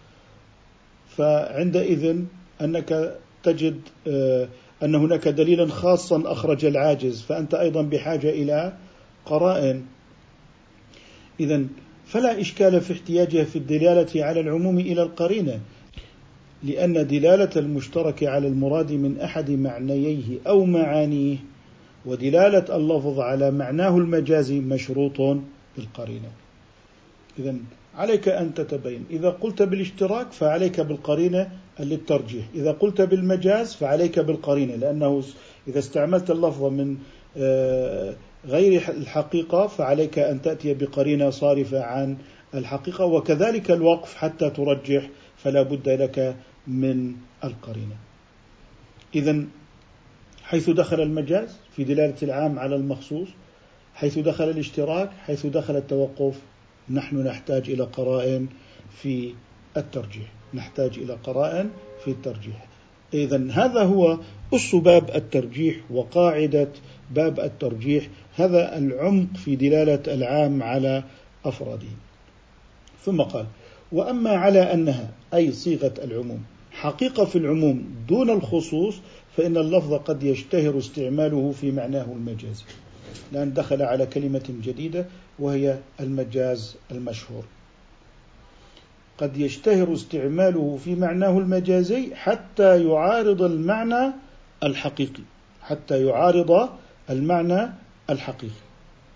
فعندئذ أنك تجد أن هناك دليلا خاصا أخرج العاجز، فأنت أيضا بحاجة إلى قرائن. إذن فلا إشكال في احتياجها في الدلالة على العموم إلى القرينة، لأن دلالة المشترك على المراد من أحد معنييه أو معانيه ودلالة اللفظ على معناه المجازي مشروط بالقرينة. إذن عليك أن تتبين، إذا قلت بالاشتراك فعليك بالقرينة للترجيح، إذا قلت بالمجاز فعليك بالقرينة، لأنه إذا استعملت اللفظ من غير الحقيقة فعليك أن تأتي بقرينة صارفة عن الحقيقة، وكذلك الوقف حتى ترجح فلا بد لك من القرينة. إذن حيث دخل المجاز في دلالة العام على المخصوص، حيث دخل الاشتراك، حيث دخل التوقف، نحن نحتاج إلى قرائن في الترجيح، نحتاج إلى قرائن في الترجيح. إذن هذا هو أس باب الترجيح وقاعدة باب الترجيح، هذا العمق في دلالة العام على أفراده. ثم قال: وأما على أنها أي صيغة العموم حقيقة في العموم دون الخصوص فإن اللفظ قد يشتهر استعماله في معناه المجازي، لأن دخل على كلمة جديدة وهي المجاز المشهور. قد يشتهر استعماله في معناه المجازي حتى يعارض المعنى الحقيقي، حتى يعارض المعنى الحقيقي.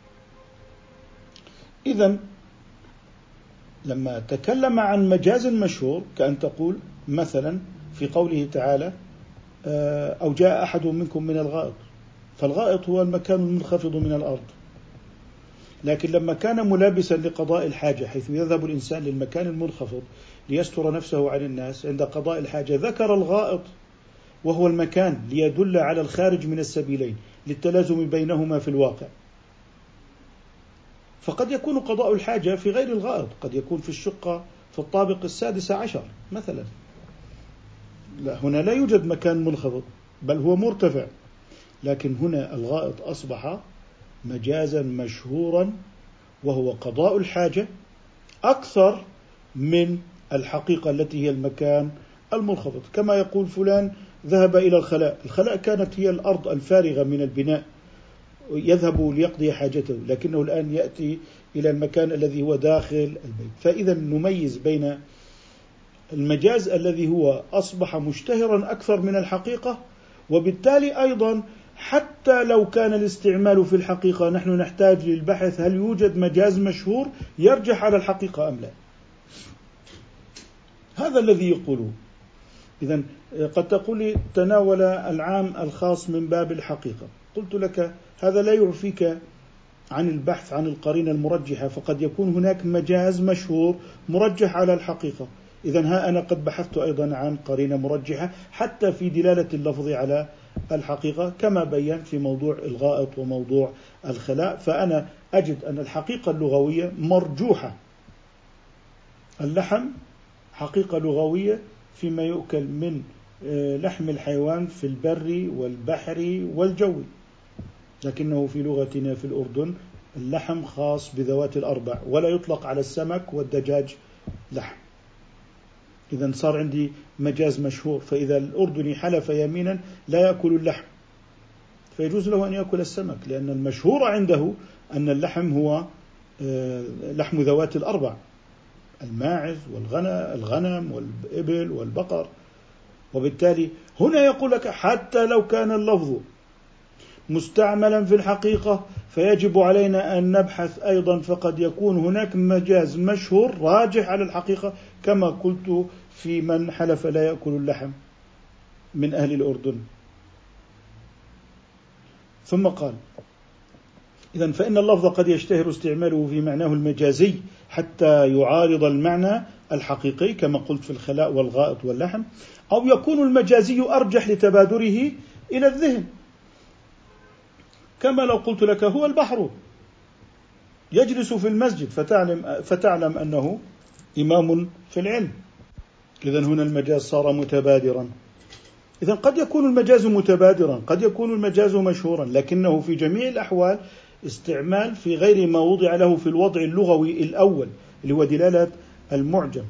إذن لما تكلم عن مجاز مشهور كأن تقول مثلا في قوله تعالى: أو جاء أحد منكم من الغائط، فالغائط هو المكان المنخفض من الأرض، لكن لما كان ملابسا لقضاء الحاجة حيث يذهب الإنسان للمكان المنخفض ليستر نفسه عن الناس عند قضاء الحاجة، ذكر الغائط وهو المكان ليدل على الخارج من السبيلين للتلازم بينهما في الواقع. فقد يكون قضاء الحاجة في غير الغائط، قد يكون في الشقة في الطابق السادس عشر مثلا، لا هنا لا يوجد مكان منخفض بل هو مرتفع، لكن هنا الغائط أصبح مجازا مشهورا وهو قضاء الحاجة أكثر من الحقيقة التي هي المكان المنخفض. كما يقول فلان ذهب إلى الخلاء، الخلاء كانت هي الأرض الفارغة من البناء يذهب ليقضي حاجته، لكنه الآن يأتي إلى المكان الذي هو داخل البيت. فإذا نميز بين المجاز الذي هو أصبح مشتهرا أكثر من الحقيقة، وبالتالي أيضا حتى لو كان الاستعمال في الحقيقة نحن نحتاج للبحث هل يوجد مجاز مشهور يرجح على الحقيقة أم لا. هذا الذي يقوله. إذن قد تقول لي تناول العام الخاص من باب الحقيقة، قلت لك هذا لا يعفيك عن البحث عن القرينة المرجحة، فقد يكون هناك مجاز مشهور مرجح على الحقيقة. إذن ها أنا قد بحثت أيضا عن قرينة مرجحة حتى في دلالة اللفظ على الحقيقة كما بيّن في موضوع الغائط وموضوع الخلاء، فأنا أجد أن الحقيقة اللغوية مرجوحة. اللحم حقيقة لغوية فيما يؤكل من لحم الحيوان في البر والبحر والجو، لكنه في لغتنا في الأردن اللحم خاص بذوات الأربع ولا يطلق على السمك والدجاج لحم. إذن صار عندي مجاز مشهور، فإذا الأردني حلف يمينا لا يأكل اللحم فيجوز له أن يأكل السمك، لأن المشهور عنده أن اللحم هو لحم ذوات الأربع، الماعز والغنم والإبل والبقر. وبالتالي هنا يقول لك حتى لو كان اللفظ مستعملا في الحقيقة فيجب علينا أن نبحث أيضا، فقد يكون هناك مجاز مشهور راجح على الحقيقة، كما قلت في من حلف لا يأكل اللحم من أهل الأردن. ثم قال: إذن فإن اللفظ قد يشتهر استعماله في معناه المجازي حتى يعارض المعنى الحقيقي كما قلت في الخلاء والغائط واللحم، أو يكون المجازي أرجح لتبادره إلى الذهن، كما لو قلت لك هو البحر يجلس في المسجد فتعلم, فتعلم أنه إمام في العلم. إذن هنا المجاز صار متبادرا. إذن قد يكون المجاز متبادرا، قد يكون المجاز مشهورا، لكنه في جميع الأحوال استعمال في غير ما وضع له في الوضع اللغوي الأول اللي هو دلالة المعجم.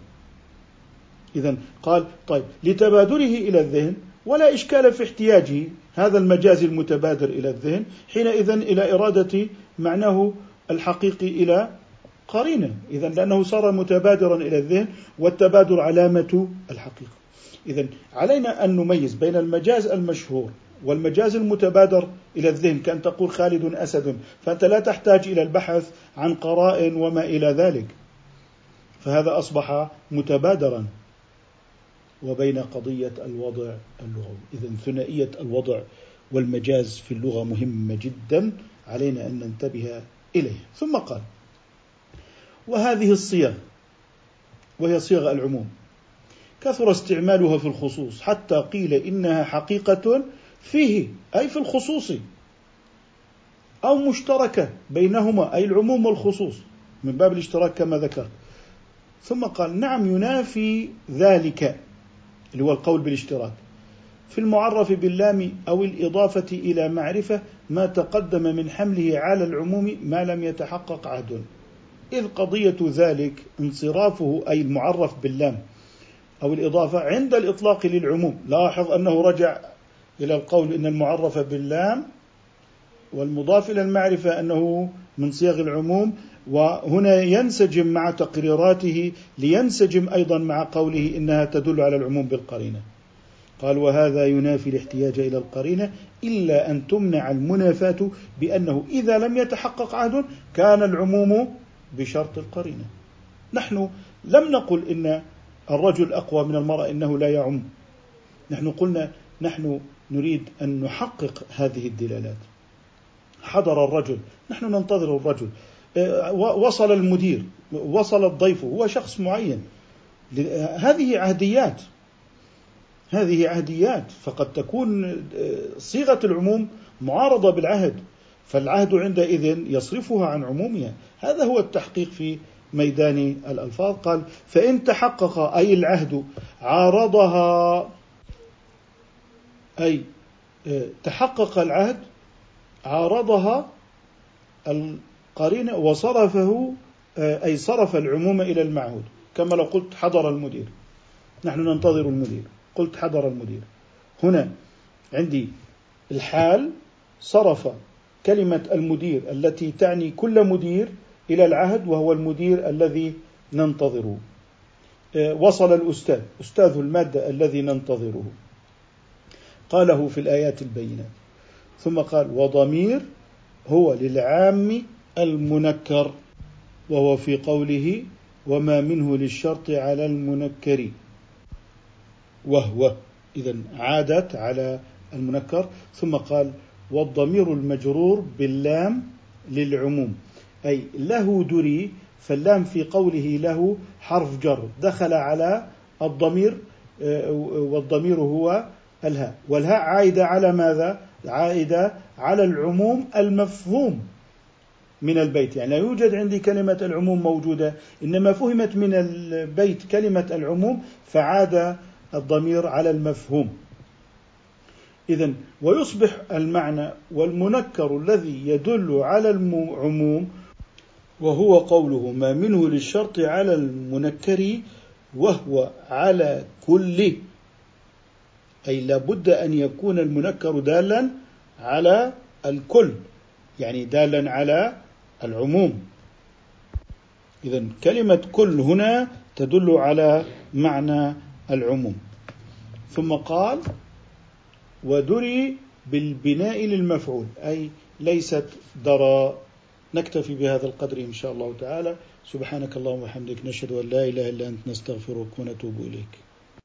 إذن قال: طيب لتبادره إلى الذهن، ولا إشكال في احتياجه هذا المجاز المتبادر إلى الذهن حينئذ إلى إرادة معناه الحقيقي إلى قرينة، إذن لأنه صار متبادرا إلى الذهن، والتبادر علامة الحقيقة. إذن علينا أن نميز بين المجاز المشهور والمجاز المتبادر إلى الذهن، كأن تقول خالد أسد، فأنت لا تحتاج إلى البحث عن قرائن وما إلى ذلك، فهذا أصبح متبادرا. وبين قضية الوضع اللغوي، إذن ثنائية الوضع والمجاز في اللغة مهمة جدا علينا أن ننتبه إليه. ثم قال: وهذه الصيغ وهي صيغ العموم كثر استعمالها في الخصوص حتى قيل إنها حقيقة فيه، أي في الخصوص، أو مشتركة بينهما، أي العموم والخصوص من باب الاشتراك كما ذكر. ثم قال: نعم ينافي ذلك اللي هو القول بالاشتراك في المعرف باللام أو الإضافة إلى معرفة ما تقدم من حمله على العموم ما لم يتحقق عهد، إذ قضية ذلك انصرافه، أي المعرف باللام أو الإضافة عند الإطلاق للعموم. لاحظ أنه رجع إلى القول إن المعرف باللام والمضاف إلى المعرفة أنه من صيغ العموم، وهنا ينسجم مع تقريراته لينسجم أيضا مع قوله إنها تدل على العموم بالقرينة. قال: وهذا ينافي الاحتياج إلى القرينة إلا أن تمنع المنافاة بأنه إذا لم يتحقق عهد كان العموم بشرط القرينة. نحن لم نقل إن الرجل أقوى من المرأة إنه لا يعم، نحن قلنا نحن نريد أن نحقق هذه الدلالات. حضر الرجل، نحن ننتظر الرجل، وصل المدير، وصل الضيف، هو شخص معين، هذه عهديات هذه عهديات فقد تكون صيغة العموم معارضة بالعهد، فالعهد عندئذ يصرفها عن عمومها. هذا هو التحقيق في ميدان الألفاظ. قال: فإن تحقق أي العهد عارضها، أي تحقق العهد عارضها القرينة وصرفه، أي صرف العموم إلى المعهود، كما لو قلت حضر المدير، نحن ننتظر المدير، قلت حضر المدير، هنا عندي الحال صرف كلمة المدير التي تعني كل مدير إلى العهد وهو المدير الذي ننتظره. وصل الأستاذ، أستاذ المادة الذي ننتظره، قاله في الآيات البينات. ثم قال: وضمير هو للعام المنكر، وهو في قوله: وما منه للشرط على المنكر، وهو إذن عادت على المنكر. ثم قال: والضمير المجرور باللام للعموم، أي له دري، فاللام في قوله له حرف جر دخل على الضمير، والضمير هو الهاء، والهاء عائدة على ماذا؟ عائدة على العموم المفهوم من البيت. يعني لا يوجد عندي كلمة العموم موجودة، إنما فهمت من البيت كلمة العموم فعاد الضمير على المفهوم. إذن ويصبح المعنى والمنكر الذي يدل على العموم، وهو قوله ما منه للشرط على المنكر وهو على كل، أي لابد أن يكون المنكر دالا على الكل، يعني دالا على العموم. إذن كلمة كل هنا تدل على معنى العموم. ثم قال ودري بالبناء للمفعول، أي ليست درى. نكتفي بهذا القدر إن شاء الله تعالى. سبحانك اللهم وبحمدك، نشهد أن لا إله إلا أنت، نستغفرك ونتوب إليك.